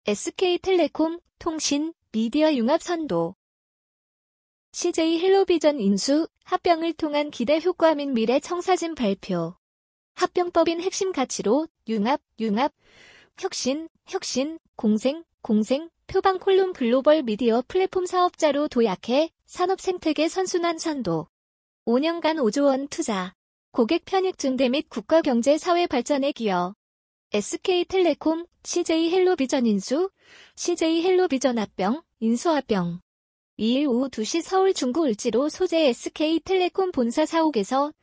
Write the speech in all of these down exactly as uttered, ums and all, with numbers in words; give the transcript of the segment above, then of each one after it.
에스케이텔레콤, 통신, 미디어 융합 선도. 씨제이헬로비전 인수, 합병을 통한 기대 효과 및 미래 청사진 발표. 합병법인 핵심 가치로 융합, 융합, 혁신, 혁신, 공생, 공생, 표방 콜론 글로벌 미디어 플랫폼 사업자로 도약해 산업 생태계 선순환 선도. 오 년간 오조 원 투자. 고객 편익 증대 및 국가 경제 사회 발전에 기여. 에스케이텔레콤, 씨제이헬로비전 인수, 씨제이헬로비전 합병, 인수합병. 이 일 오후 두 시 서울 중구 을지로 소재 에스케이텔레콤 본사 사옥에서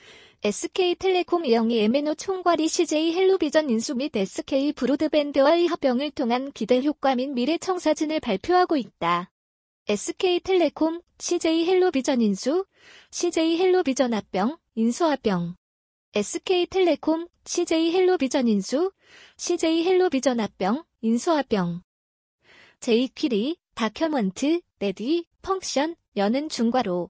에스케이텔레콤 이영희 엠앤오 총괄이 씨제이헬로비전 인수 및 에스케이브로드밴드와의 합병을 통한 기대 효과 및 미래 청사진을 발표하고 있다. 에스케이텔레콤, 씨제이헬로비전 인수, 씨제이헬로비전 합병, 인수합병. 에스케이텔레콤, 씨제이헬로비전 인수, 씨제이헬로비전 합병, 인수합병. 제이퀴리, 다큐먼트, 레디, 펑션, 여는 중괄호.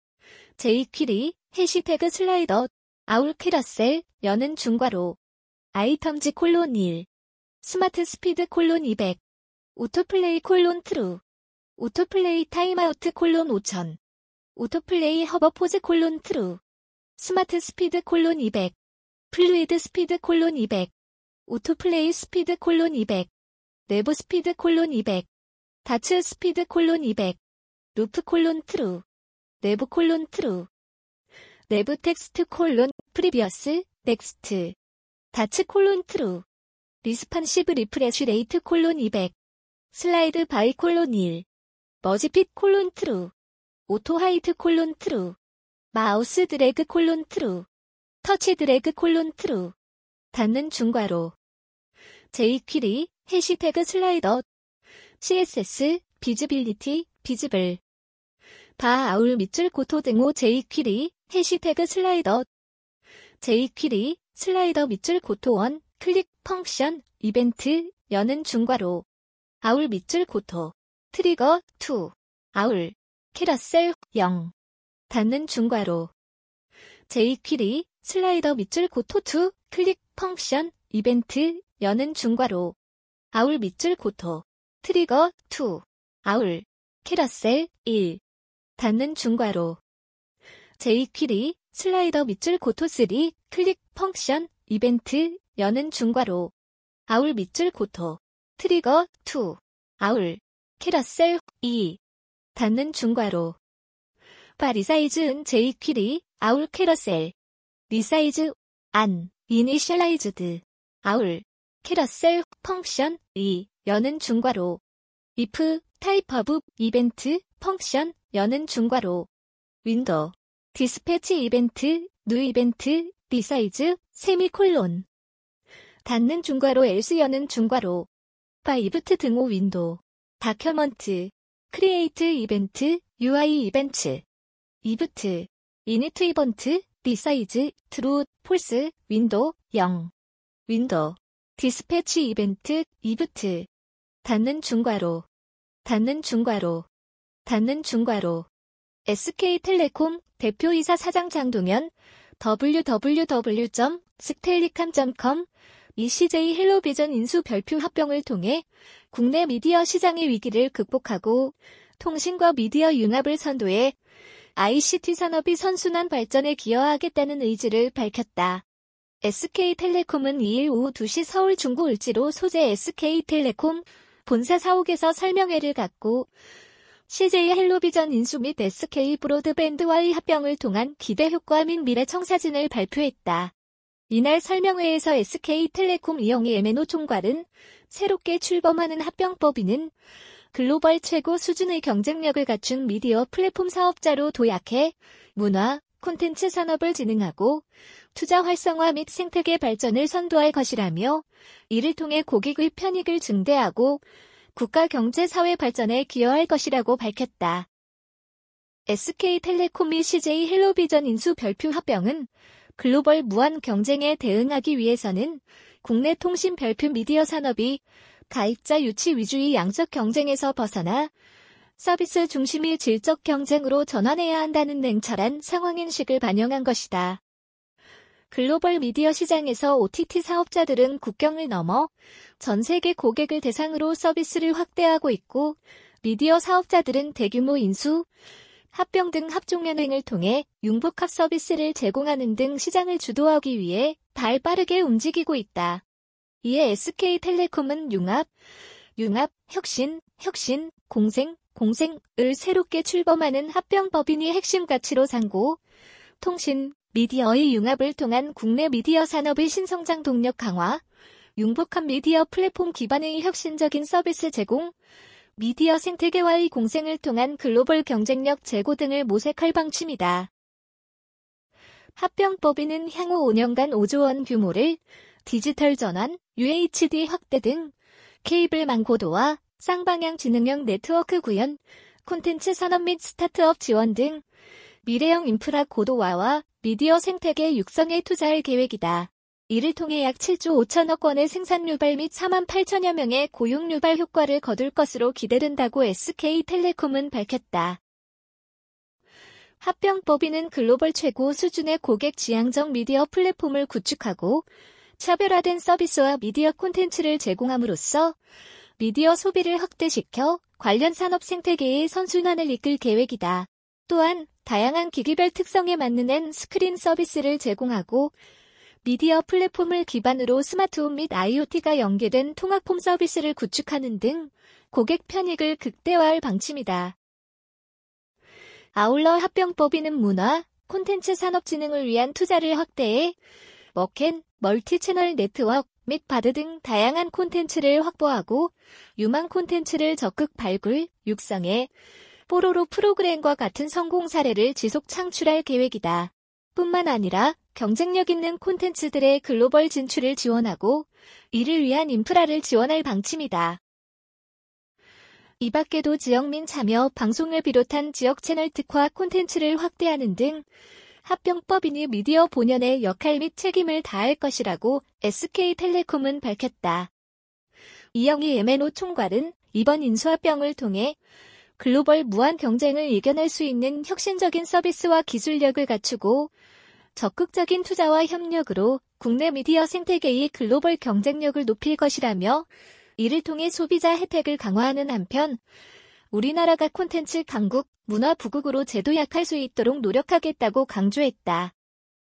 제이퀴리, 해시태그 슬라이더, 아울 캐러셀, 여는 중괄호. 아이텀즈 콜론 일. 스마트 스피드 콜론 이백. 오토플레이 콜론 트루. 오토플레이 타임아우트 콜론 오천. 오토플레이 허버포즈 콜론 트루. 스마트 스피드 콜론 이백. 플루이드 스피드 콜론 이백. 오토플레이 스피드 콜론 이백. 내부 스피드 콜론 이백. 다츠 스피드 콜론 이백. 루프 콜론 트루. 내부 콜론 트루. 내부 텍스트 콜론 프리비어스 넥스트. 다츠 콜론 트루. 리스판시브 리프레쉬 레이트 콜론 이백. 슬라이드 바이 콜론 일. 머지핏 콜론 트루. 오토 하이트 콜론 트루. 마우스 드래그 콜론 트루. 터치 드래그 콜론 트루. 닫는 중괄호. 제이퀴리, 해시태그 슬라이더. 씨에스에스, 비즈빌리티, 비즈블. 바 아울 밑줄 고토 등호 제이퀴리, 해시태그 슬라이더. 제이퀴리, 슬라이더 밑줄 고토 원, 클릭, 펑션, 이벤트, 여는 중괄호. 아울 밑줄 고토. 트리거, 이. 아울. 캐러셀, 영. 닫는 중괄호. 제이퀴리, 슬라이더 밑줄 고토 이, 클릭, 펑션, 이벤트, 여는 중괄호. 아울 밑줄 고토. 트리거, 이. 아울. 캐러셀, 일. 닫는 중괄호. 제이퀴리, 슬라이더 밑줄 고토 삼, 클릭, 펑션, 이벤트, 여는 중괄호. 아울 밑줄 고토. 트리거, 이. 아울. 캐러셀, 이. 닫는 중괄호. 바 리사이즈은 제이퀴리, 아울 캐러셀. 리사이즈, 안, 이니셜라이즈드. 아울. 캐러셀, 펑션, 이, 여는 중괄호. if, 타입 오브, 이벤트, 펑션, 여는 중괄호. 윈도. 디스패치 이벤트, 뉴 이벤트, 리사이즈, 세미콜론. 닫는 중괄호 else 여는 중괄호. 바 이브트 등호 윈도. 다큐먼트. 크리에이트 이벤트, 유아이 이벤트. 이브트. 이니트 이번트, 리사이즈, 트루, 폴스, 윈도, 영. 윈도. 디스패치 이벤트, 이브트. 닫는 중괄호. 닫는 중괄호. 닫는 중괄호. 에스케이텔레콤 대표이사 사장 장동현 더블유 더블유 더블유 점 스텔리캄 점 컴 이 씨제이헬로비전 인수 별표 합병을 통해 국내 미디어 시장의 위기를 극복하고 통신과 미디어 융합을 선도해 아이씨티 산업이 선순환 발전에 기여하겠다는 의지를 밝혔다. 에스케이텔레콤은 이 일 오후 두 시 서울 중구 을지로 소재 에스케이텔레콤 본사 사옥에서 설명회를 갖고 씨제이헬로비전 인수 및 에스케이브로드밴드와의 합병을 통한 기대 효과 및 미래 청사진을 발표했다. 이날 설명회에서 에스케이텔레콤 이영희 엠앤오 총괄은 새롭게 출범하는 합병법인은 글로벌 최고 수준의 경쟁력을 갖춘 미디어 플랫폼 사업자로 도약해 문화, 콘텐츠 산업을 진흥하고 투자 활성화 및 생태계 발전을 선도할 것이라며 이를 통해 고객의 편익을 증대하고 국가 경제 사회 발전에 기여할 것이라고 밝혔다. 에스케이텔레콤 및 씨제이헬로비전 인수 별표 합병은 글로벌 무한 경쟁에 대응하기 위해서는 국내 통신 별표 미디어 산업이 가입자 유치 위주의 양적 경쟁에서 벗어나 서비스 중심의 질적 경쟁으로 전환해야 한다는 냉철한 상황인식을 반영한 것이다. 글로벌 미디어 시장에서 오티티 사업자들은 국경을 넘어 전 세계 고객을 대상으로 서비스를 확대하고 있고, 미디어 사업자들은 대규모 인수, 합병 등 합종연행을 통해 융복합 서비스를 제공하는 등 시장을 주도하기 위해 발 빠르게 움직이고 있다. 이에 에스케이텔레콤은 융합, 융합, 혁신, 혁신, 공생, 공생을 새롭게 출범하는 합병법인이 핵심 가치로 삼고, 통신, 미디어의 융합을 통한 국내 미디어 산업의 신성장 동력 강화, 융복합 미디어 플랫폼 기반의 혁신적인 서비스 제공, 미디어 생태계와의 공생을 통한 글로벌 경쟁력 제고 등을 모색할 방침이다. 합병법인은 향후 오 년간 오조 원 규모를 디지털 전환, 유에이치디 확대 등 케이블망 고도화, 쌍방향 지능형 네트워크 구현, 콘텐츠 산업 및 스타트업 지원 등 미래형 인프라 고도화와 미디어 생태계 육성에 투자할 계획이다. 이를 통해 약 칠조 오천억 원의 생산 유발 및 사만 팔천여 명의 고용 유발 효과를 거둘 것으로 기대된다고 에스케이텔레콤은 밝혔다. 합병법인은 글로벌 최고 수준의 고객 지향적 미디어 플랫폼을 구축하고 차별화된 서비스와 미디어 콘텐츠를 제공함으로써 미디어 소비를 확대시켜 관련 산업 생태계의 선순환을 이끌 계획이다. 또한 다양한 기기별 특성에 맞는 엔 스크린 서비스를 제공하고 미디어 플랫폼을 기반으로 스마트홈 및 아이오티가 연계된 통합홈 서비스를 구축하는 등 고객 편익을 극대화할 방침이다. 아울러 합병법인은 문화, 콘텐츠 산업 진흥을 위한 투자를 확대해 머켄, 멀티채널 네트워크 및 바드 등 다양한 콘텐츠를 확보하고 유망 콘텐츠를 적극 발굴, 육성해 뽀로로 프로그램과 같은 성공 사례를 지속 창출할 계획이다. 뿐만 아니라 경쟁력 있는 콘텐츠들의 글로벌 진출을 지원하고 이를 위한 인프라를 지원할 방침이다. 이 밖에도 지역민 참여, 방송을 비롯한 지역 채널 특화 콘텐츠를 확대하는 등 합병법인이 미디어 본연의 역할 및 책임을 다할 것이라고 에스케이텔레콤은 밝혔다. 이영희 엠앤오 총괄은 이번 인수합병을 통해 글로벌 무한 경쟁을 이겨낼 수 있는 혁신적인 서비스와 기술력을 갖추고 적극적인 투자와 협력으로 국내 미디어 생태계의 글로벌 경쟁력을 높일 것이라며 이를 통해 소비자 혜택을 강화하는 한편 우리나라가 콘텐츠 강국, 문화 부국으로 재도약할 수 있도록 노력하겠다고 강조했다.